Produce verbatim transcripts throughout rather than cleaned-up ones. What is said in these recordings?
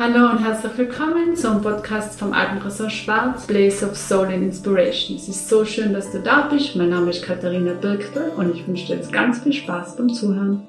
Hallo und herzlich willkommen zum Podcast vom Alpenressort Schwarz, Place of Soul and Inspiration. Es ist so schön, dass du da bist. Mein Name ist Katharina Birktel und ich wünsche dir jetzt ganz viel Spaß beim Zuhören.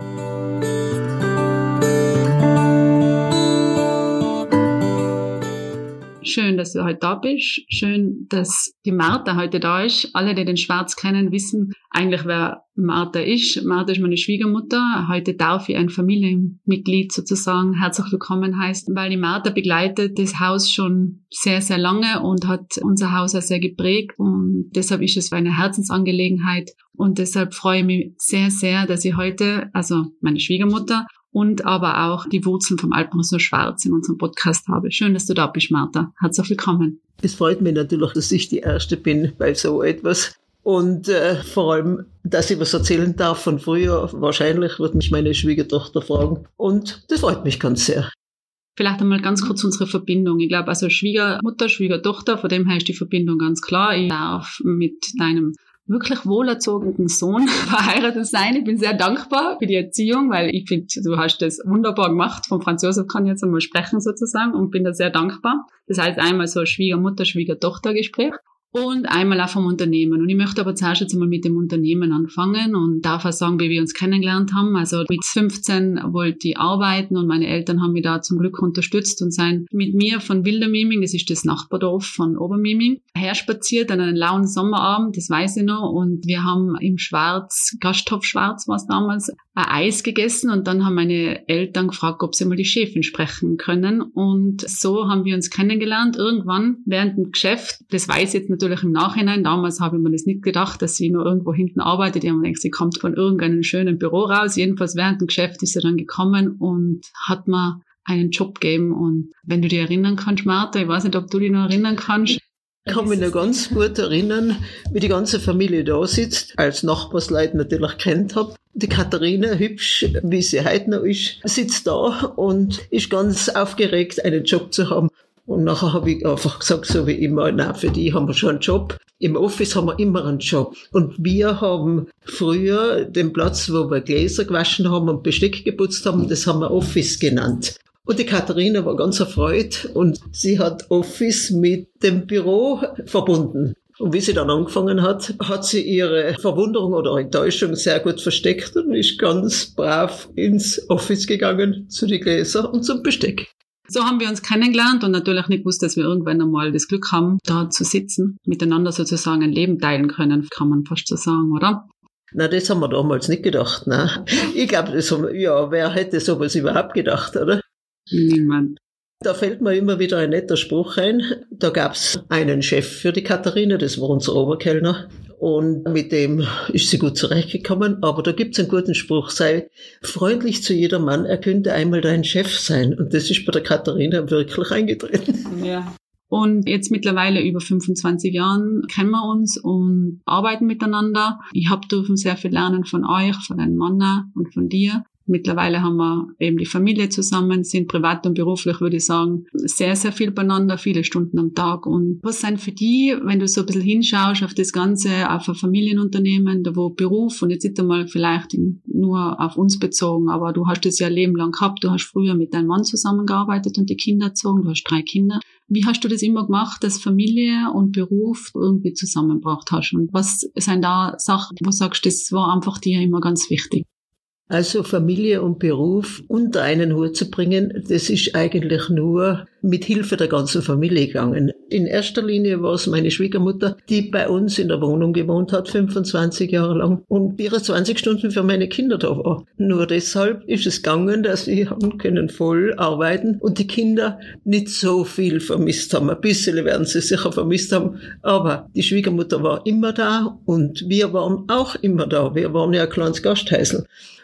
Schön, dass du heute da bist. Schön, dass die Martha heute da ist. Alle, die den Schwarz kennen, wissen eigentlich, wer Martha ist. Martha ist meine Schwiegermutter. Heute darf ich ein Familienmitglied sozusagen herzlich willkommen heißen, weil die Martha begleitet das Haus schon sehr, sehr lange und hat unser Haus auch sehr geprägt. Und deshalb ist es eine Herzensangelegenheit. Und deshalb freue ich mich sehr, sehr, dass ich heute, also meine Schwiegermutter, und aber auch die Wurzeln vom Alpenressort Schwarz in unserem Podcast habe. Schön, dass du da bist, Martha. Herzlich willkommen. Es freut mich natürlich, dass ich die Erste bin bei so etwas. Und äh, vor allem, dass ich was erzählen darf von früher. Wahrscheinlich wird mich meine Schwiegertochter fragen. Und das freut mich ganz sehr. Vielleicht einmal ganz kurz unsere Verbindung. Ich glaube, also Schwiegermutter, Schwiegertochter, von dem her ist die Verbindung ganz klar. Ich darf mit deinem wirklich wohlerzogenen Sohn verheiratet sein. Ich bin sehr dankbar für die Erziehung, weil ich finde, du hast das wunderbar gemacht. Von Franz Josef kann ich jetzt einmal sprechen sozusagen und bin da sehr dankbar. Das heißt einmal so ein Schwiegermutter, Schwiegertochter-Gespräch und einmal auch vom Unternehmen. Und ich möchte aber zuerst jetzt einmal mit dem Unternehmen anfangen und darf auch sagen, wie wir uns kennengelernt haben. Also mit fünfzehn wollte ich arbeiten und meine Eltern haben mich da zum Glück unterstützt und sind mit mir von Wildermiming, das ist das Nachbardorf von Obermiming, herspaziert an einem lauen Sommerabend, das weiß ich noch. Und wir haben im Schwarz, Gasthof Schwarz war es damals, ein Eis gegessen und dann haben meine Eltern gefragt, ob sie mal die Chefin sprechen können. Und so haben wir uns kennengelernt. Irgendwann während dem Geschäft, das weiß ich jetzt natürlich im Nachhinein, damals habe ich mir das nicht gedacht, dass sie noch irgendwo hinten arbeitet. Ich habe mir gedacht, sie kommt von irgendeinem schönen Büro raus. Jedenfalls während dem Geschäft ist sie dann gekommen und hat mir einen Job gegeben. Und wenn du dich erinnern kannst, Martha, ich weiß nicht, ob du dich noch erinnern kannst. Ich kann mich noch ganz gut erinnern, wie die ganze Familie da sitzt, als Nachbarsleute natürlich kennt habe. Die Katharina, hübsch, wie sie heute noch ist, sitzt da und ist ganz aufgeregt, einen Job zu haben. Und nachher habe ich einfach gesagt, so wie immer, nein, für die haben wir schon einen Job. Im Office haben wir immer einen Job. Und wir haben früher den Platz, wo wir Gläser gewaschen haben und Besteck geputzt haben, das haben wir Office genannt. Und die Katharina war ganz erfreut und sie hat Office mit dem Büro verbunden. Und wie sie dann angefangen hat, hat sie ihre Verwunderung oder Enttäuschung sehr gut versteckt und ist ganz brav ins Office gegangen, zu den Gläsern und zum Besteck. So haben wir uns kennengelernt und natürlich nicht gewusst, dass wir irgendwann einmal das Glück haben, da zu sitzen, miteinander sozusagen ein Leben teilen können, kann man fast so sagen, oder? Na, das haben wir damals nicht gedacht, ne? Ich glaube, das haben, ja, wer hätte sowas überhaupt gedacht, oder? Niemand. Da fällt mir immer wieder ein netter Spruch ein. Da gab's einen Chef für die Katharina, das war unser Oberkellner. Und mit dem ist sie gut zurechtgekommen. Aber da gibt's einen guten Spruch, sei freundlich zu jedermann, er könnte einmal dein Chef sein. Und das ist bei der Katharina wirklich eingetreten. Ja. Und jetzt mittlerweile über fünfundzwanzig Jahren kennen wir uns und arbeiten miteinander. Ich habe dürfen sehr viel lernen von euch, von deinem Mann und von dir. Mittlerweile haben wir eben die Familie zusammen, sind privat und beruflich, würde ich sagen, sehr, sehr viel beieinander, viele Stunden am Tag. Und was sind für die, wenn du so ein bisschen hinschaust auf das Ganze, auf ein Familienunternehmen, da wo Beruf, und jetzt nicht einmal vielleicht nur auf uns bezogen, aber du hast das ja ein Leben lang gehabt, du hast früher mit deinem Mann zusammengearbeitet und die Kinder erzogen, du hast drei Kinder. Wie hast du das immer gemacht, dass Familie und Beruf irgendwie zusammengebracht hast? Und was sind da Sachen, wo du sagst, das war einfach dir immer ganz wichtig? Also Familie und Beruf unter einen Hut zu bringen, das ist eigentlich nur mit Hilfe der ganzen Familie gegangen. In erster Linie war es meine Schwiegermutter, die bei uns in der Wohnung gewohnt hat, fünfundzwanzig Jahre lang und vierundzwanzig Stunden für meine Kinder da war. Nur deshalb ist es gegangen, dass wir haben können voll arbeiten und die Kinder nicht so viel vermisst haben. Ein bisschen werden sie sicher vermisst haben, aber die Schwiegermutter war immer da und wir waren auch immer da. Wir waren ja ein kleines Gasthäusl.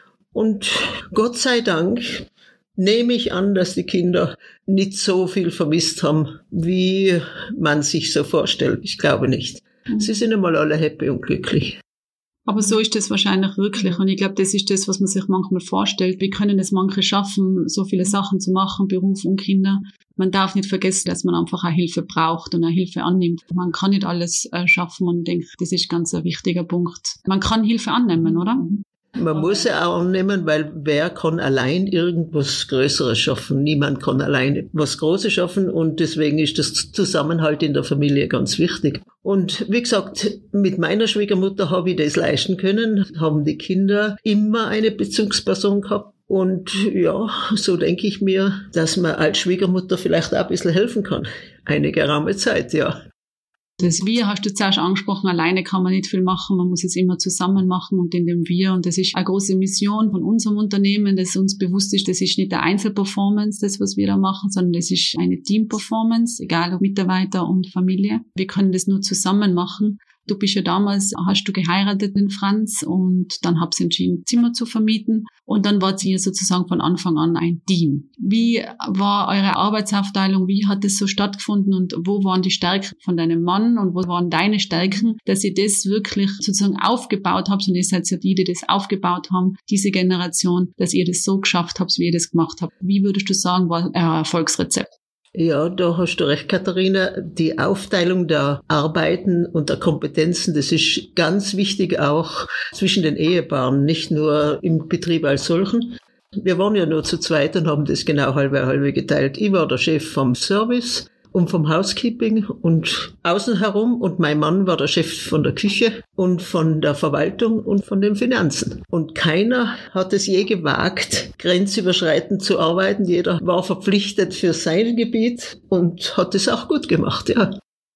Und Gott sei Dank nehme ich an, dass die Kinder nicht so viel vermisst haben, wie man sich so vorstellt. Ich glaube nicht. Sie sind einmal alle happy und glücklich. Aber so ist das wahrscheinlich wirklich. Und ich glaube, das ist das, was man sich manchmal vorstellt. Wie können es manche schaffen, so viele Sachen zu machen, Beruf und Kinder? Man darf nicht vergessen, dass man einfach auch Hilfe braucht und auch Hilfe annimmt. Man kann nicht alles äh, schaffen und ich denke, das ist ganz ein wichtiger Punkt. Man kann Hilfe annehmen, oder? Man muss ja auch annehmen, weil wer kann allein irgendwas Größeres schaffen? Niemand kann allein was Großes schaffen und deswegen ist das Zusammenhalt in der Familie ganz wichtig. Und wie gesagt, mit meiner Schwiegermutter habe ich das leisten können, haben die Kinder immer eine Bezugsperson gehabt. Und ja, so denke ich mir, dass man als Schwiegermutter vielleicht auch ein bisschen helfen kann. Eine geraume Zeit, ja. Das Wir hast du zuerst angesprochen, alleine kann man nicht viel machen, man muss es immer zusammen machen und in dem Wir, und das ist eine große Mission von unserem Unternehmen, dass uns bewusst ist, das ist nicht eine Einzelperformance, das was wir da machen, sondern das ist eine Teamperformance, egal ob Mitarbeiter und Familie. Wir können das nur zusammen machen. Du bist ja damals, hast du geheiratet, den Franz, und dann habt ihr entschieden, Zimmer zu vermieten. Und dann wart ihr sozusagen von Anfang an ein Team. Wie war eure Arbeitsaufteilung? Wie hat es so stattgefunden? Und wo waren die Stärken von deinem Mann? Und wo waren deine Stärken, dass ihr das wirklich sozusagen aufgebaut habt? Und ihr seid ja die, die das aufgebaut haben, diese Generation, dass ihr das so geschafft habt, wie ihr das gemacht habt. Wie würdest du sagen, war euer Erfolgsrezept? Ja, da hast du recht, Katharina. Die Aufteilung der Arbeiten und der Kompetenzen, das ist ganz wichtig auch zwischen den Ehepaaren, nicht nur im Betrieb als solchen. Wir waren ja nur zu zweit und haben das genau halbe halbe geteilt. Ich war der Chef vom Service und vom Housekeeping und außen herum, und mein Mann war der Chef von der Küche und von der Verwaltung und von den Finanzen. Und keiner hat es je gewagt, grenzüberschreitend zu arbeiten. Jeder war verpflichtet für sein Gebiet und hat es auch gut gemacht, ja.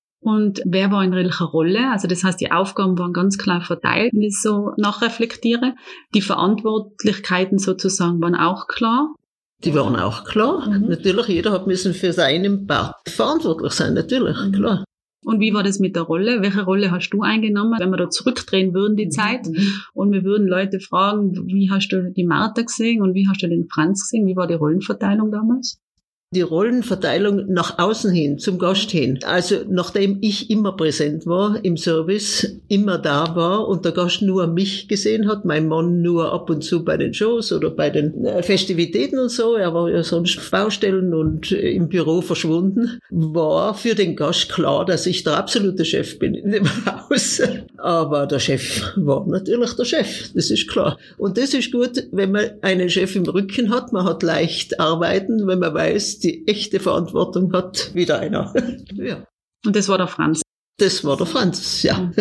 Und wer war in welcher Rolle? Also das heißt, die Aufgaben waren ganz klar verteilt, wenn ich so nachreflektiere. Die Verantwortlichkeiten sozusagen waren auch klar. Die waren auch klar. Mhm. Natürlich, jeder hat müssen für seinen Part verantwortlich sein, natürlich, mhm. klar. Und wie war das mit der Rolle? Welche Rolle hast du eingenommen? Wenn wir da zurückdrehen würden, die Zeit, mhm. und wir würden Leute fragen, wie hast du die Martha gesehen und wie hast du den Franz gesehen? Wie war die Rollenverteilung damals? Die Rollenverteilung nach außen hin, zum Gast hin. Also nachdem ich immer präsent war im Service, immer da war und der Gast nur mich gesehen hat, mein Mann nur ab und zu bei den Shows oder bei den Festivitäten und so, er war ja sonst auf Baustellen und im Büro verschwunden, war für den Gast klar, dass ich der absolute Chef bin in dem Haus. Aber der Chef war natürlich der Chef, das ist klar. Und das ist gut, wenn man einen Chef im Rücken hat, man hat leicht arbeiten, wenn man weiß, die echte Verantwortung hat wieder einer. Ja. Und das war der Franz? Das war der Franz, ja.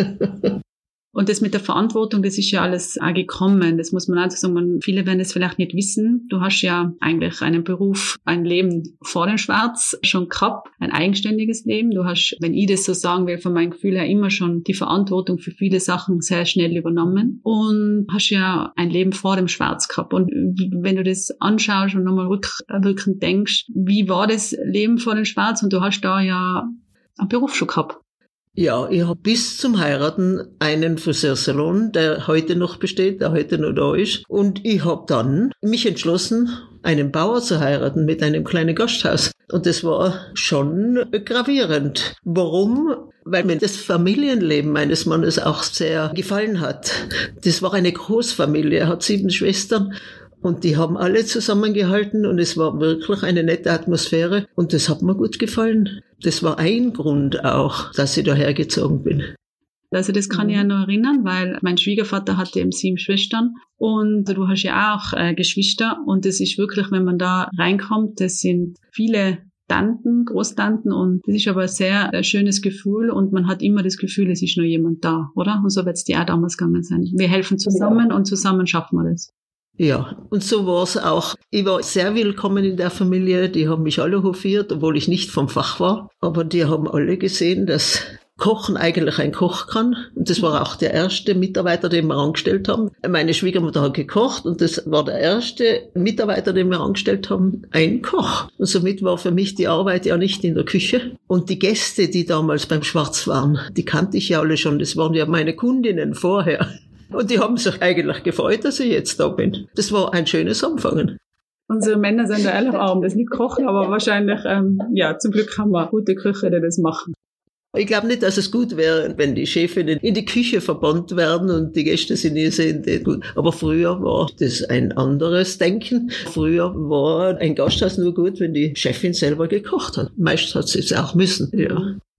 Und das mit der Verantwortung, das ist ja alles auch gekommen. Das muss man auch sagen. Man, viele werden das vielleicht nicht wissen. Du hast ja eigentlich einen Beruf, ein Leben vor dem Schwarz schon gehabt, ein eigenständiges Leben. Du hast, wenn ich das so sagen will, von meinem Gefühl her immer schon die Verantwortung für viele Sachen sehr schnell übernommen. Und hast ja ein Leben vor dem Schwarz gehabt. Und wenn du das anschaust und nochmal rückwirkend denkst, wie war das Leben vor dem Schwarz? Und du hast da ja einen Beruf schon gehabt. Ja, ich habe bis zum Heiraten einen Friseursalon, der heute noch besteht, der heute noch da ist. Und ich habe dann mich entschlossen, einen Bauer zu heiraten mit einem kleinen Gasthaus. Und das war schon gravierend. Warum? Weil mir das Familienleben meines Mannes auch sehr gefallen hat. Das war eine Großfamilie, er hat sieben Schwestern. Und die haben alle zusammengehalten und es war wirklich eine nette Atmosphäre und das hat mir gut gefallen. Das war ein Grund auch, dass ich daher gezogen bin. Also das kann ich ja noch erinnern, weil mein Schwiegervater hatte eben sieben Schwestern und du hast ja auch äh, Geschwister und das ist wirklich, wenn man da reinkommt, das sind viele Tanten, Großtanten und das ist aber ein sehr äh, schönes Gefühl und man hat immer das Gefühl, es ist noch jemand da, oder? Und so wird es dir auch damals gegangen sein. Wir helfen zusammen ja. Und zusammen schaffen wir das. Ja, und so war es auch. Ich war sehr willkommen in der Familie, die haben mich alle hofiert, obwohl ich nicht vom Fach war. Aber die haben alle gesehen, dass Kochen eigentlich ein Koch kann. Und das war auch der erste Mitarbeiter, den wir angestellt haben. Meine Schwiegermutter hat gekocht und das war der erste Mitarbeiter, den wir angestellt haben, ein Koch. Und somit war für mich die Arbeit ja nicht in der Küche. Und die Gäste, die damals beim Schwarz waren, die kannte ich ja alle schon. Das waren ja meine Kundinnen vorher. Und die haben sich eigentlich gefreut, dass ich jetzt da bin. Das war ein schönes Anfangen. Unsere Männer sind da ehrlich arm, das nicht kochen, aber wahrscheinlich, ähm, ja, zum Glück haben wir gute Köche, die das machen. Ich glaube nicht, dass es gut wäre, wenn die Chefinnen in die Küche verbannt werden und die Gäste sind nie sehen. Gut. Aber früher war das ein anderes Denken. Früher war ein Gasthaus nur gut, wenn die Chefin selber gekocht hat. Meist hat sie es auch müssen, ja.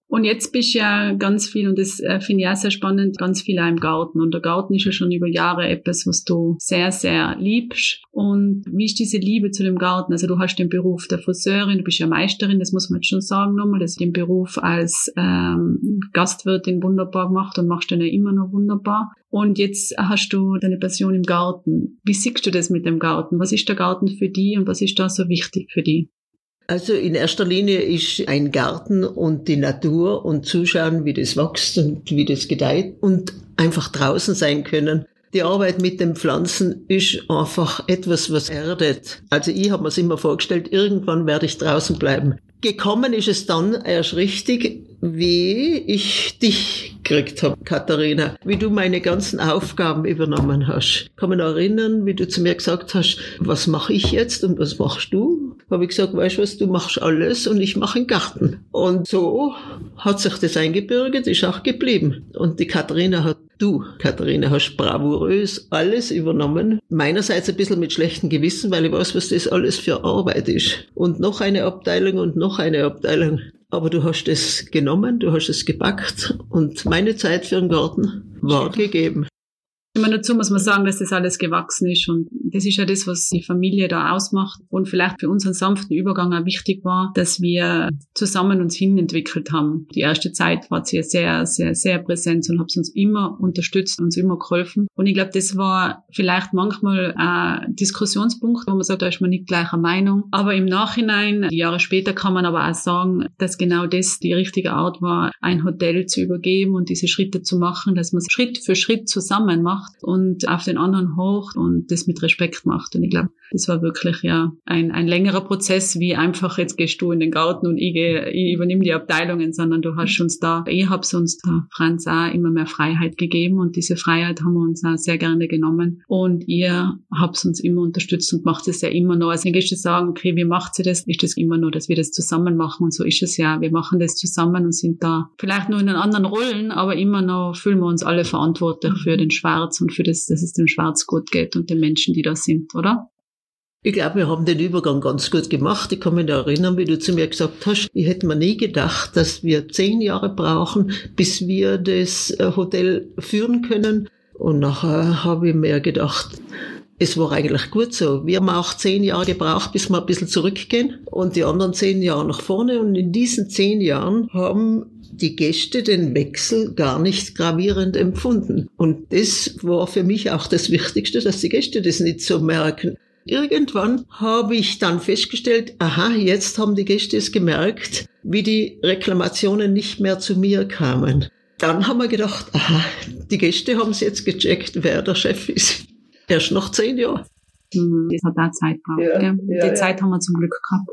Und jetzt bist du ja ganz viel, und das äh, finde ich auch sehr spannend, ganz viel auch im Garten. Und der Garten ist ja schon über Jahre etwas, was du sehr, sehr liebst. Und wie ist diese Liebe zu dem Garten? Also du hast den Beruf der Friseurin, du bist ja Meisterin, das muss man jetzt schon sagen nochmal. Das den Beruf als ähm, Gastwirtin wunderbar gemacht und machst den ja immer noch wunderbar. Und jetzt hast du deine Passion im Garten. Wie siehst du das mit dem Garten? Was ist der Garten für dich und was ist da so wichtig für dich? Also in erster Linie ist ein Garten und die Natur und zuschauen, wie das wächst und wie das gedeiht und einfach draußen sein können. Die Arbeit mit den Pflanzen ist einfach etwas, was erdet. Also ich habe mir es immer vorgestellt, irgendwann werde ich draußen bleiben. Gekommen ist es dann erst richtig, wie ich dich gekriegt habe, Katharina, wie du meine ganzen Aufgaben übernommen hast. Ich kann mich noch erinnern, wie du zu mir gesagt hast, was mache ich jetzt und was machst du? Habe ich gesagt, weißt du was, du machst alles und ich mache einen Garten. Und so hat sich das eingebürgert, ist auch geblieben. Und die Katharina hat, du, Katharina, hast bravourös alles übernommen. Meinerseits ein bisschen mit schlechtem Gewissen, weil ich weiß, was das alles für Arbeit ist. Und noch eine Abteilung und noch eine Abteilung. Aber du hast es genommen, du hast es gepackt und meine Zeit für den Garten war gegeben. Immer dazu muss man sagen, dass das alles gewachsen ist und das ist ja das, was die Familie da ausmacht und vielleicht für unseren sanften Übergang auch wichtig war, dass wir zusammen uns hinentwickelt haben. Die erste Zeit war sie sehr, sehr, sehr präsent und hat uns immer unterstützt, uns immer geholfen und ich glaube, das war vielleicht manchmal ein Diskussionspunkt, wo man sagt, da ist man nicht gleicher Meinung, aber im Nachhinein, die Jahre später kann man aber auch sagen, dass genau das die richtige Art war, ein Hotel zu übergeben und diese Schritte zu machen, dass man es Schritt für Schritt zusammen macht und auf den anderen hocht und das mit Respekt macht. Und ich glaube, das war wirklich ja ein, ein längerer Prozess, wie einfach jetzt gehst du in den Garten und ich, gehe, ich übernehme die Abteilungen, sondern du hast uns da, ich hab's uns da, Franz, auch immer mehr Freiheit gegeben und diese Freiheit haben wir uns auch sehr gerne genommen und ihr habt uns immer unterstützt und macht es ja immer noch. Also wenn gehst du sagen, okay, wie macht sie das? Ist das immer nur, dass wir das zusammen machen und so ist es ja. Wir machen das zusammen und sind da vielleicht nur in den anderen Rollen, aber immer noch fühlen wir uns alle verantwortlich für den Schwarz und für das, dass es dem Schwarz gut geht und den Menschen, die da sind, oder? Ich glaube, wir haben den Übergang ganz gut gemacht. Ich kann mich da erinnern, wie du zu mir gesagt hast, ich hätte mir nie gedacht, dass wir zehn Jahre brauchen, bis wir das Hotel führen können. Und nachher habe ich mir gedacht, es war eigentlich gut so. Wir haben auch zehn Jahre gebraucht, bis wir ein bisschen zurückgehen und die anderen zehn Jahre nach vorne. Und in diesen zehn Jahren haben die Gäste den Wechsel gar nicht gravierend empfunden. Und das war für mich auch das Wichtigste, dass die Gäste das nicht so merken. Irgendwann habe ich dann festgestellt, aha, jetzt haben die Gäste es gemerkt, wie die Reklamationen nicht mehr zu mir kamen. Dann haben wir gedacht, aha, die Gäste haben es jetzt gecheckt, wer der Chef ist. Erst nach zehn Jahren. Das hat auch Zeit gebraucht. Ja, gell? ja, die ja. Zeit haben wir zum Glück gehabt.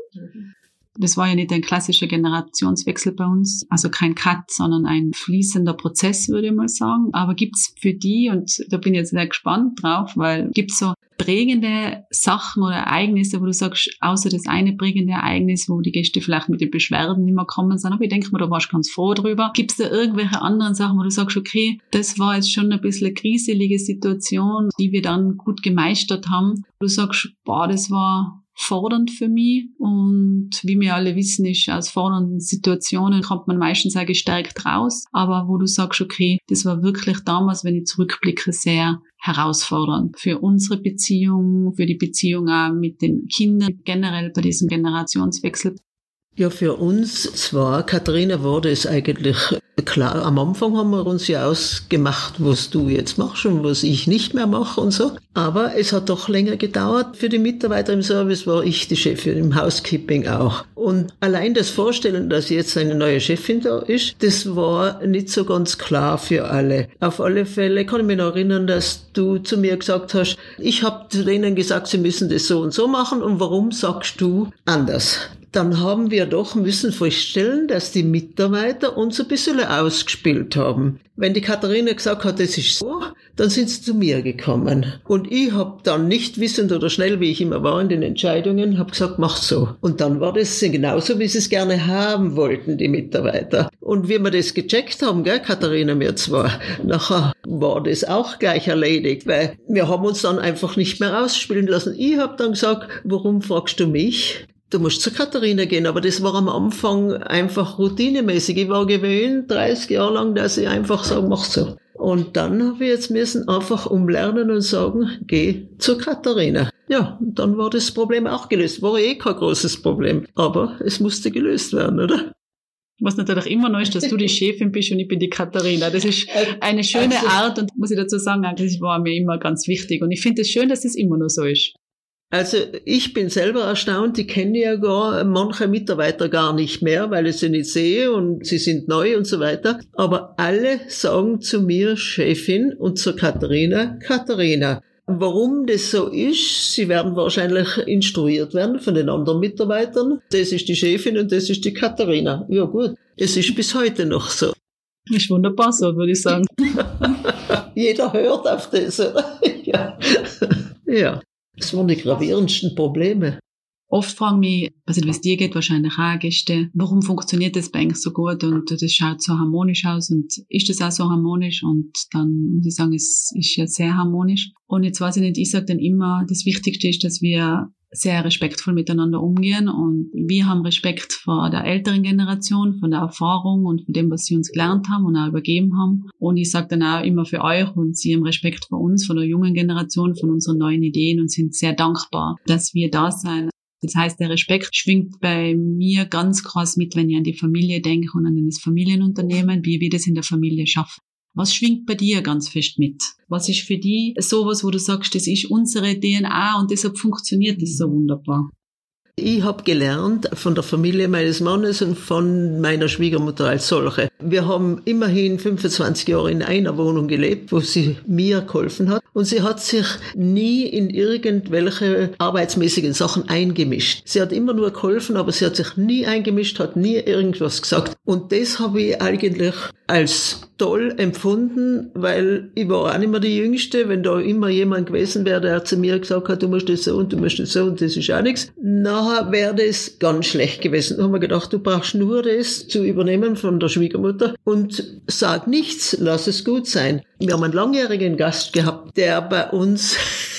Das war ja nicht ein klassischer Generationswechsel bei uns, also kein Cut, sondern ein fließender Prozess, würde ich mal sagen. Aber gibt's für die, und da bin ich jetzt sehr gespannt drauf, weil gibt's so prägende Sachen oder Ereignisse, wo du sagst, außer das eine prägende Ereignis, wo die Gäste vielleicht mit den Beschwerden nicht mehr kommen sind, aber ich denke mir, da warst du ganz froh drüber. Gibt's da irgendwelche anderen Sachen, wo du sagst, okay, das war jetzt schon ein bisschen eine kriselige Situation, die wir dann gut gemeistert haben. Du sagst, boah, das war fordernd für mich und wie wir alle wissen, ist aus fordernden Situationen kommt man meistens auch gestärkt raus, aber wo du sagst, okay, das war wirklich damals, wenn ich zurückblicke, sehr herausfordernd für unsere Beziehung, für die Beziehung auch mit den Kindern, generell bei diesem Generationswechsel. Ja, für uns zwar, Katharina, war das eigentlich klar. Am Anfang haben wir uns ja ausgemacht, was du jetzt machst und was ich nicht mehr mache und so. Aber es hat doch länger gedauert. Für die Mitarbeiter im Service war ich die Chefin, im Housekeeping auch. Und allein das Vorstellen, dass jetzt eine neue Chefin da ist, das war nicht so ganz klar für alle. Auf alle Fälle kann ich mich noch erinnern, dass du zu mir gesagt hast, ich habe zu denen gesagt, sie müssen das so und so machen und warum sagst du anders? Dann haben wir doch müssen feststellen, dass die Mitarbeiter uns ein bisschen ausgespielt haben. Wenn die Katharina gesagt hat, das ist so, dann sind sie zu mir gekommen. Und ich habe dann nicht wissend oder schnell, wie ich immer war in den Entscheidungen, habe gesagt, mach so. Und dann war das genauso, wie sie es gerne haben wollten, die Mitarbeiter. Und wie wir das gecheckt haben, gell, Katharina, mir zwar, nachher war das auch gleich erledigt, weil wir haben uns dann einfach nicht mehr ausspielen lassen. Ich habe dann gesagt, warum fragst du mich? du musst zur Katharina gehen. Aber das war am Anfang einfach routinemäßig. Ich war gewöhnt, dreißig Jahre lang, dass ich einfach sage, mach so. Und dann habe ich jetzt müssen einfach umlernen und sagen, geh zur Katharina. Ja, und dann war das Problem auch gelöst. War eh kein großes Problem. Aber es musste gelöst werden, oder? Was natürlich immer noch ist, dass du die Chefin bist und ich bin die Katharina. Das ist eine schöne also, Art und muss ich dazu sagen, das war mir immer ganz wichtig. Und ich finde es schön, dass es immer noch so ist. Also ich bin selber erstaunt, ich kenne ja gar manche Mitarbeiter gar nicht mehr, weil ich sie nicht sehe und sie sind neu und so weiter. Aber alle sagen zu mir Chefin und zur Katharina, Katharina. Warum das so ist, sie werden wahrscheinlich instruiert werden von den anderen Mitarbeitern. Das ist die Chefin und das ist die Katharina. Ja gut, es ist bis heute noch so. Ist wunderbar so, würde ich sagen. Jeder hört auf das, oder? Ja. Ja, das waren die gravierendsten Probleme. Oft fragen mich, was wie es dir geht, wahrscheinlich auch Gäste, warum funktioniert das bei eigentlich so gut und das schaut so harmonisch aus und ist das auch so harmonisch? Und dann muss ich sagen, es ist ja sehr harmonisch. Und jetzt weiß ich nicht, ich sage dann immer, das Wichtigste ist, dass wir sehr respektvoll miteinander umgehen und wir haben Respekt vor der älteren Generation, von der Erfahrung und von dem, was sie uns gelernt haben und auch übergeben haben. Und ich sage dann auch immer für euch und sie haben Respekt vor uns, von der jungen Generation, von unseren neuen Ideen und sind sehr dankbar, dass wir da sein. Das heißt, der Respekt schwingt bei mir ganz krass mit, wenn ich an die Familie denke und an das Familienunternehmen, wie wir das in der Familie schaffen. Was schwingt bei dir ganz fest mit? Was ist für dich sowas, wo du sagst, das ist unsere D N A und deshalb funktioniert das so wunderbar? Ich habe gelernt von der Familie meines Mannes und von meiner Schwiegermutter als solche. Wir haben immerhin fünfundzwanzig Jahre in einer Wohnung gelebt, wo sie mir geholfen hat. Und sie hat sich nie in irgendwelche arbeitsmäßigen Sachen eingemischt. Sie hat immer nur geholfen, aber sie hat sich nie eingemischt, hat nie irgendwas gesagt. Und das habe ich eigentlich als toll empfunden, weil ich war auch nicht mehr die Jüngste. Wenn da immer jemand gewesen wäre, der zu mir gesagt hat, du musst das so und du musst das so und das ist auch nichts, nachher wäre das ganz schlecht gewesen. Da haben wir gedacht, du brauchst nur das zu übernehmen von der Schwiegermutter und sag nichts, lass es gut sein. Wir haben einen langjährigen Gast gehabt, der bei uns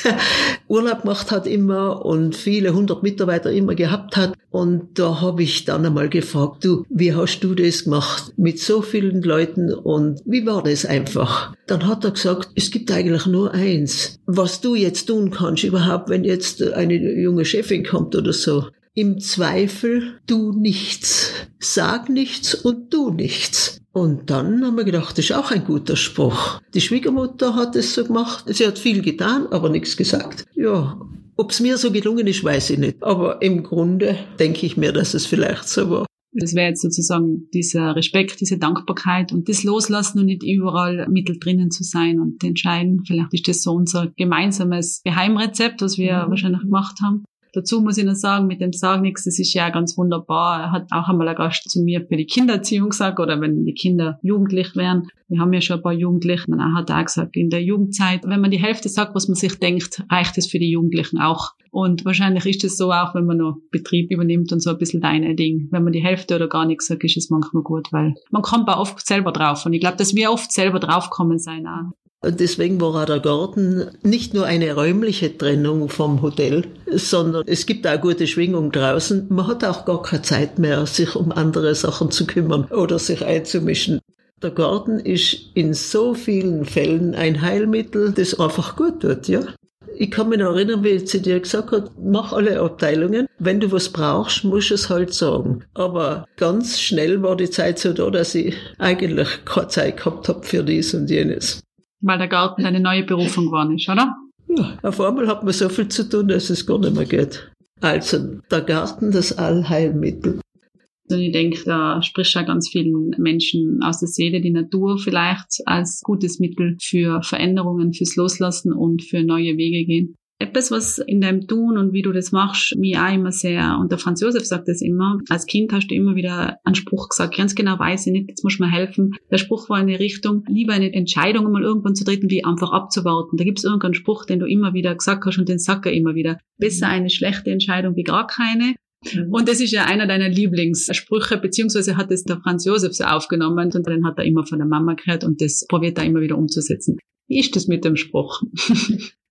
Urlaub gemacht hat immer und viele hundert Mitarbeiter immer gehabt hat. Und da habe ich dann einmal gefragt, du, wie hast du das gemacht mit so vielen Leuten und wie war das einfach? Dann hat er gesagt, es gibt eigentlich nur eins, was du jetzt tun kannst überhaupt, wenn jetzt eine junge Chefin kommt oder so. Im Zweifel tu nichts, sag nichts und tu nichts. Und dann haben wir gedacht, das ist auch ein guter Spruch. Die Schwiegermutter hat es so gemacht. Sie hat viel getan, aber nichts gesagt. Ja, ob es mir so gelungen ist, weiß ich nicht. Aber im Grunde denke ich mir, dass es vielleicht so war. Das wäre jetzt sozusagen dieser Respekt, diese Dankbarkeit und das Loslassen und nicht überall mittel drinnen zu sein und entscheiden. Vielleicht ist das so unser gemeinsames Geheimrezept, was wir mhm. wahrscheinlich gemacht haben. Dazu muss ich noch sagen, mit dem Sag nix, das ist ja ganz wunderbar. Er hat auch einmal ein Gast zu mir für die Kindererziehung gesagt, oder wenn die Kinder jugendlich wären. Wir haben ja schon ein paar Jugendliche. Und er hat auch gesagt, in der Jugendzeit, wenn man die Hälfte sagt, was man sich denkt, reicht es für die Jugendlichen auch. Und wahrscheinlich ist es so auch, wenn man noch Betrieb übernimmt und so ein bisschen deine Ding. Wenn man die Hälfte oder gar nichts sagt, ist es manchmal gut, weil man kommt auch oft selber drauf. Und ich glaube, dass wir oft selber draufkommen sein auch. Und deswegen war auch der Garten nicht nur eine räumliche Trennung vom Hotel, sondern es gibt auch gute Schwingung draußen. Man hat auch gar keine Zeit mehr, sich um andere Sachen zu kümmern oder sich einzumischen. Der Garten ist in so vielen Fällen ein Heilmittel, das einfach gut tut, ja. Ich kann mich noch erinnern, wie sie dir gesagt hat, mach alle Abteilungen. Wenn du was brauchst, musst du es halt sagen. Aber ganz schnell war die Zeit so da, dass ich eigentlich keine Zeit gehabt habe für dies und jenes. Weil der Garten eine neue Berufung geworden ist, oder? Ja, auf einmal hat man so viel zu tun, dass es gar nicht mehr geht. Also, der Garten, das Allheilmittel. Und ich denke, da spricht auch ganz vielen Menschen aus der Seele die Natur vielleicht als gutes Mittel für Veränderungen, fürs Loslassen und für neue Wege gehen. Etwas, was in deinem Tun und wie du das machst, mir auch immer sehr, und der Franz Josef sagt das immer, als Kind hast du immer wieder einen Spruch gesagt, ganz genau weiß ich nicht, jetzt musst du mir helfen. Der Spruch war in die Richtung, lieber eine Entscheidung mal irgendwann zu treten, wie einfach abzuwarten. Da gibt es irgendeinen Spruch, den du immer wieder gesagt hast und den sagt er immer wieder. Besser eine schlechte Entscheidung wie gar keine. Und das ist ja einer deiner Lieblingssprüche, beziehungsweise hat es der Franz Josef so aufgenommen und den hat er immer von der Mama gehört und das probiert er immer wieder umzusetzen. Wie ist das mit dem Spruch?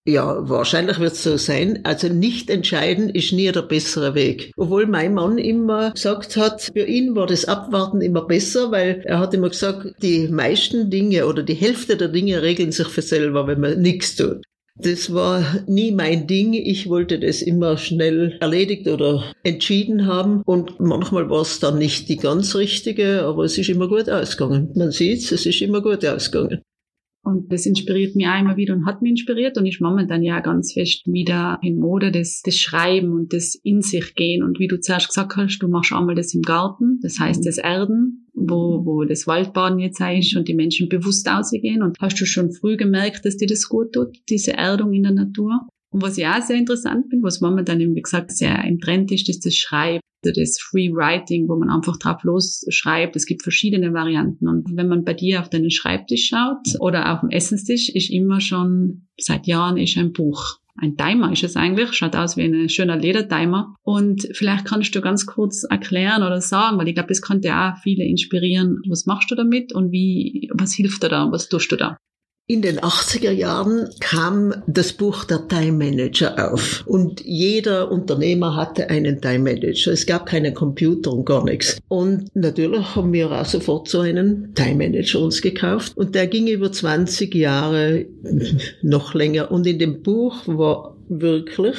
Ja, wahrscheinlich wird es so sein. Also nicht entscheiden ist nie der bessere Weg. Obwohl mein Mann immer gesagt hat, für ihn war das Abwarten immer besser, weil er hat immer gesagt, die meisten Dinge oder die Hälfte der Dinge regeln sich für selber, wenn man nichts tut. Das war nie mein Ding. Ich wollte das immer schnell erledigt oder entschieden haben. Und manchmal war es dann nicht die ganz richtige, aber es ist immer gut ausgegangen. Man sieht's, es ist immer gut ausgegangen. Und das inspiriert mich auch immer wieder und hat mich inspiriert und ist momentan ja ganz fest wieder in Mode, das, das Schreiben und das in sich gehen. Und wie du zuerst gesagt hast, du machst einmal das im Garten, das heißt das Erden, wo, wo das Waldbaden jetzt ist und die Menschen bewusst rausgehen. Und hast du schon früh gemerkt, dass dir das gut tut, diese Erdung in der Natur? Und was ich auch sehr interessant finde, was momentan, wie gesagt, sehr im Trend ist, ist das Schreiben, das Free Writing, wo man einfach drauf losschreibt. Es gibt verschiedene Varianten. Und wenn man bei dir auf deinen Schreibtisch schaut oder auf dem Essenstisch, ist immer schon seit Jahren ist ein Buch. Ein Timer ist es eigentlich, schaut aus wie ein schöner Ledertimer. Und vielleicht kannst du ganz kurz erklären oder sagen, weil ich glaube, das könnte auch viele inspirieren. Was machst du damit und wie, was hilft dir da, was tust du da? In den achtziger Jahren kam das Buch der Time Manager auf und jeder Unternehmer hatte einen Time Manager. Es gab keinen Computer und gar nichts. Und natürlich haben wir auch sofort so einen Time Manager uns gekauft und der ging über zwanzig Jahre, noch länger. Und in dem Buch war wirklich,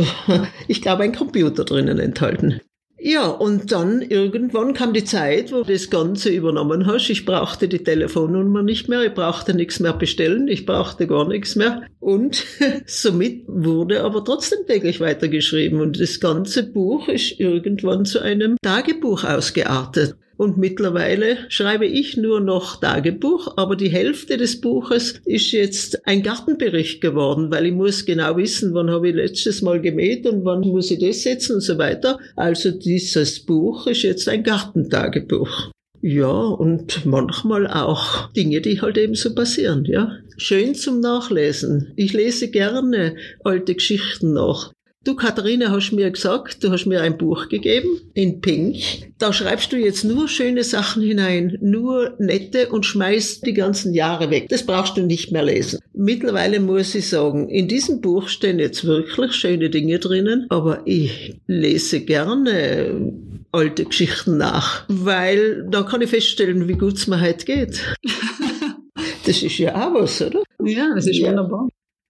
ich glaube, ein Computer drinnen enthalten. Ja, und dann irgendwann kam die Zeit, wo du das Ganze übernommen hast. Ich brauchte die Telefonnummer nicht mehr, ich brauchte nichts mehr bestellen, ich brauchte gar nichts mehr. Und somit wurde aber trotzdem täglich weitergeschrieben. Und das ganze Buch ist irgendwann zu einem Tagebuch ausgeartet. Und mittlerweile schreibe ich nur noch Tagebuch, aber die Hälfte des Buches ist jetzt ein Gartenbericht geworden, weil ich muss genau wissen, wann habe ich letztes Mal gemäht und wann muss ich das setzen und so weiter. Also dieses Buch ist jetzt ein Gartentagebuch. Ja, und manchmal auch Dinge, die halt eben so passieren, ja. Schön zum Nachlesen. Ich lese gerne alte Geschichten nach. Du, Katharina, hast mir gesagt, du hast mir ein Buch gegeben, in Pink. Da schreibst du jetzt nur schöne Sachen hinein, nur nette und schmeißt die ganzen Jahre weg. Das brauchst du nicht mehr lesen. Mittlerweile muss ich sagen, in diesem Buch stehen jetzt wirklich schöne Dinge drinnen, aber ich lese gerne alte Geschichten nach, weil da kann ich feststellen, wie gut es mir heute geht. Das ist ja auch was, oder? Ja, das ist ja. Wunderbar.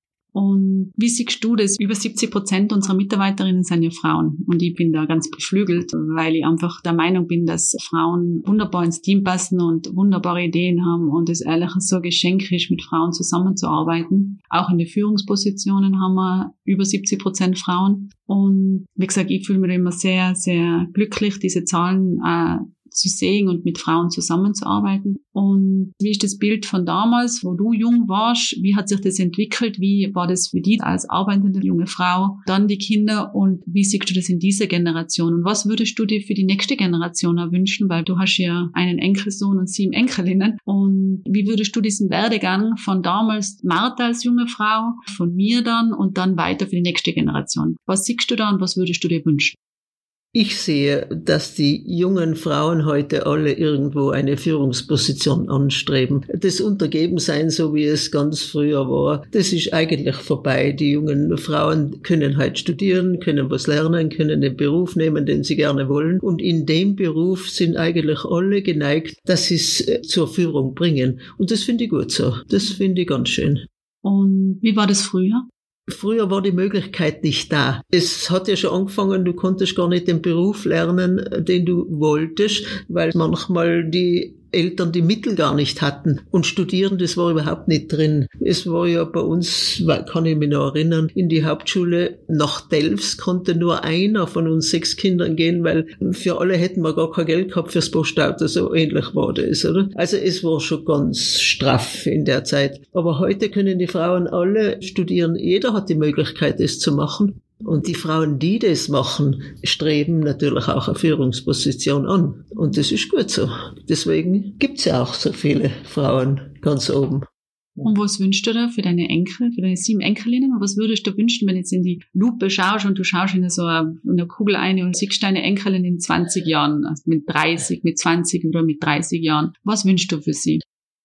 Und wie siehst du das? Über siebzig Prozent unserer Mitarbeiterinnen sind ja Frauen. Und ich bin da ganz beflügelt, weil ich einfach der Meinung bin, dass Frauen wunderbar ins Team passen und wunderbare Ideen haben und es ehrlich so ein Geschenk ist, mit Frauen zusammenzuarbeiten. Auch in den Führungspositionen haben wir über siebzig Prozent Frauen. Und wie gesagt, ich fühle mich immer sehr, sehr glücklich, diese Zahlen äh, zu sehen und mit Frauen zusammenzuarbeiten. Und wie ist das Bild von damals, wo du jung warst? Wie hat sich das entwickelt? Wie war das für dich als arbeitende junge Frau? Dann die Kinder und wie siehst du das in dieser Generation? Und was würdest du dir für die nächste Generation wünschen? Weil du hast ja einen Enkelsohn und sieben Enkelinnen. Und wie würdest du diesen Werdegang von damals Martha als junge Frau, von mir dann und dann weiter für die nächste Generation? Was siehst du da und was würdest du dir wünschen? Ich sehe, dass die jungen Frauen heute alle irgendwo eine Führungsposition anstreben. Das Untergebensein, so wie es ganz früher war, das ist eigentlich vorbei. Die jungen Frauen können halt studieren, können was lernen, können den Beruf nehmen, den sie gerne wollen. Und in dem Beruf sind eigentlich alle geneigt, dass sie es zur Führung bringen. Und das finde ich gut so. Das finde ich ganz schön. Und wie war das früher? Früher war die Möglichkeit nicht da. Es hat ja schon angefangen, du konntest gar nicht den Beruf lernen, den du wolltest, weil manchmal die Eltern die Mittel gar nicht hatten. Und studieren, das war überhaupt nicht drin. Es war ja bei uns, kann ich mich noch erinnern, in die Hauptschule nach Delfs konnte nur einer von uns sechs Kindern gehen, weil für alle hätten wir gar kein Geld gehabt fürs Postauto. So ähnlich war das, oder? Also es war schon ganz straff in der Zeit. Aber heute können die Frauen alle studieren. Jeder hat die Möglichkeit, das zu machen. Und die Frauen, die das machen, streben natürlich auch eine Führungsposition an. Und das ist gut so. Deswegen gibt's ja auch so viele Frauen ganz oben. Und was wünschst du da für deine Enkel, für deine sieben Enkelinnen? Und was würdest du wünschen, wenn du jetzt in die Lupe schaust und du schaust in so eine, in eine Kugel ein und siehst deine Enkelin in zwanzig Jahren, also mit dreißig, mit zwanzig oder mit dreißig Jahren? Was wünschst du für sie?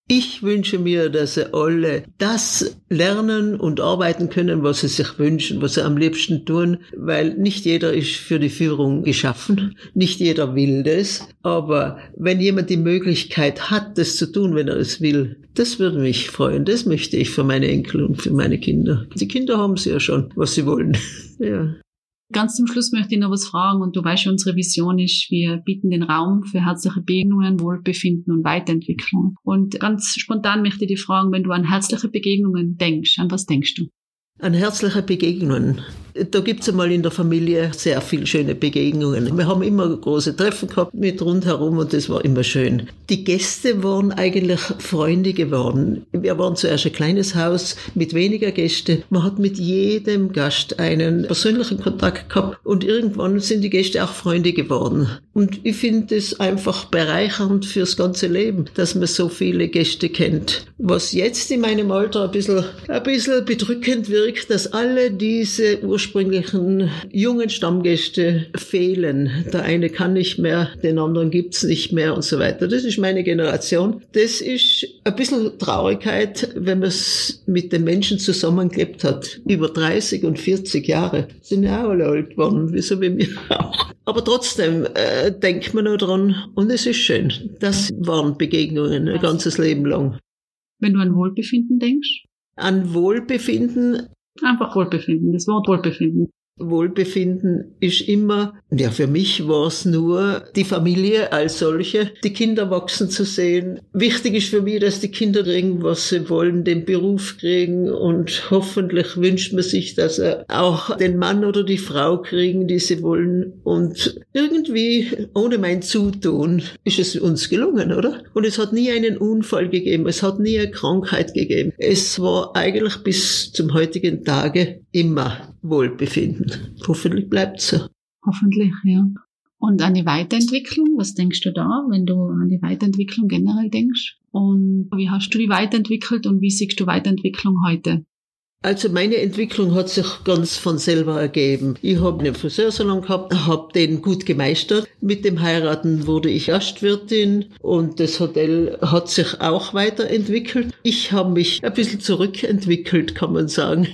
Ich wünsche mir, dass sie alle das lernen und arbeiten können, was sie sich wünschen, was sie am liebsten tun, weil nicht jeder ist für die Führung geschaffen, nicht jeder will das, aber wenn jemand die Möglichkeit hat, das zu tun, wenn er es will, das würde mich freuen, das möchte ich für meine Enkel und für meine Kinder. Die Kinder haben sie ja schon, was sie wollen. Ja. Ganz zum Schluss möchte ich noch was fragen und du weißt, unsere Vision ist, wir bieten den Raum für herzliche Begegnungen, Wohlbefinden und Weiterentwicklung. Und ganz spontan möchte ich dich fragen, wenn du an herzliche Begegnungen denkst, an was denkst du? An herzliche Begegnungen. Da gibt's einmal in der Familie sehr viele schöne Begegnungen. Wir haben immer große Treffen gehabt mit rundherum und das war immer schön. Die Gäste waren eigentlich Freunde geworden. Wir waren zuerst ein kleines Haus mit weniger Gästen. Man hat mit jedem Gast einen persönlichen Kontakt gehabt und irgendwann sind die Gäste auch Freunde geworden. Und ich finde es einfach bereichernd fürs ganze Leben, dass man so viele Gäste kennt. Was jetzt in meinem Alter ein bisschen, ein bisschen bedrückend wirkt, dass alle diese ursprünglichen jungen Stammgäste fehlen. Der eine kann nicht mehr, den anderen gibt's nicht mehr und so weiter. Das ist meine Generation. Das ist ein bisschen Traurigkeit, wenn man es mit den Menschen zusammengelebt hat. Über dreißig und vierzig Jahre. Sind ja auch alle alt geworden, wie so wie mir auch. Aber trotzdem äh, denkt man noch dran und es ist schön. Das waren Begegnungen ein ganzes Leben lang. Wenn du an Wohlbefinden denkst? An Wohlbefinden? Einfach Wohlbefinden, das Wort Wohlbefinden. Wohlbefinden ist immer, ja, für mich war es nur die Familie als solche, die Kinder wachsen zu sehen. Wichtig ist für mich, dass die Kinder kriegen, was sie wollen, den Beruf kriegen und hoffentlich wünscht man sich, dass sie auch den Mann oder die Frau kriegen, die sie wollen. Und irgendwie, ohne mein Zutun, ist es uns gelungen, oder? Und es hat nie einen Unfall gegeben, es hat nie eine Krankheit gegeben. Es war eigentlich bis zum heutigen Tage immer Wohlbefinden. Hoffentlich bleibt's so. Hoffentlich, ja. Und an die Weiterentwicklung, was denkst du da, wenn du an die Weiterentwicklung generell denkst? Und wie hast du die weiterentwickelt und wie siehst du Weiterentwicklung heute? Also meine Entwicklung hat sich ganz von selber ergeben. Ich habe einen Friseursalon gehabt, habe den gut gemeistert. Mit dem Heiraten wurde ich Gastwirtin und das Hotel hat sich auch weiterentwickelt. Ich habe mich ein bisschen zurückentwickelt, kann man sagen.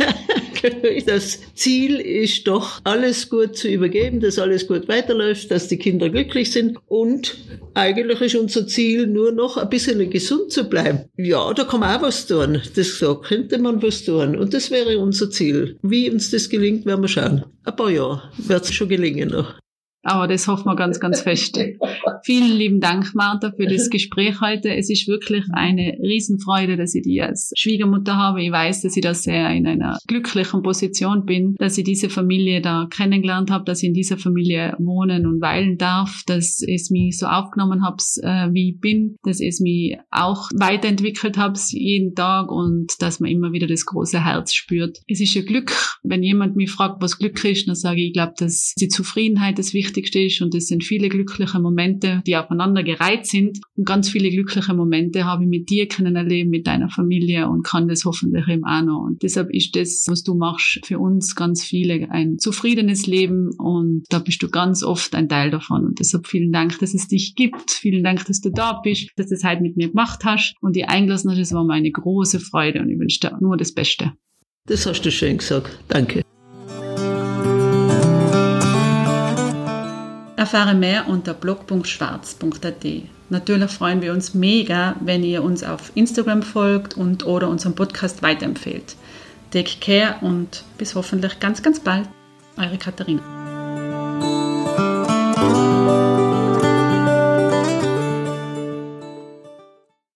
Das Ziel ist doch, alles gut zu übergeben, dass alles gut weiterläuft, dass die Kinder glücklich sind und eigentlich ist unser Ziel nur noch ein bisschen gesund zu bleiben. Ja, da kann man auch was tun. Das da könnte man was tun und das wäre unser Ziel. Wie uns das gelingt, werden wir schauen. Ein paar Jahre wird es schon gelingen noch. Aber das hoffen wir ganz, ganz fest. Vielen lieben Dank, Martha, für das Gespräch heute. Es ist wirklich eine Riesenfreude, dass ich dich als Schwiegermutter habe. Ich weiß, dass ich da sehr in einer glücklichen Position bin, dass ich diese Familie da kennengelernt habe, dass ich in dieser Familie wohnen und weilen darf, dass es mich so aufgenommen habe, äh, wie ich bin, dass es mich auch weiterentwickelt habe jeden Tag und dass man immer wieder das große Herz spürt. Es ist ein Glück, wenn jemand mich fragt, was Glück ist, dann sage ich, ich glaube, dass die Zufriedenheit das Wichtigste ist und es sind viele glückliche Momente, die aufeinander gereiht sind und ganz viele glückliche Momente habe ich mit dir können erleben, mit deiner Familie und kann das hoffentlich eben auch noch. Und deshalb ist das, was du machst, für uns ganz viele ein zufriedenes Leben und da bist du ganz oft ein Teil davon und deshalb vielen Dank, dass es dich gibt, vielen Dank, dass du da bist, dass du das heute mit mir gemacht hast und dich eingelassen hast, es war mir eine große Freude und ich wünsche dir nur das Beste. Das hast du schön gesagt. Danke. Erfahre mehr unter blog punkt schwarz punkt a t. Natürlich freuen wir uns mega, wenn ihr uns auf Instagram folgt und oder unseren Podcast weiterempfehlt. Take care und bis hoffentlich ganz, ganz bald. Eure Katharina.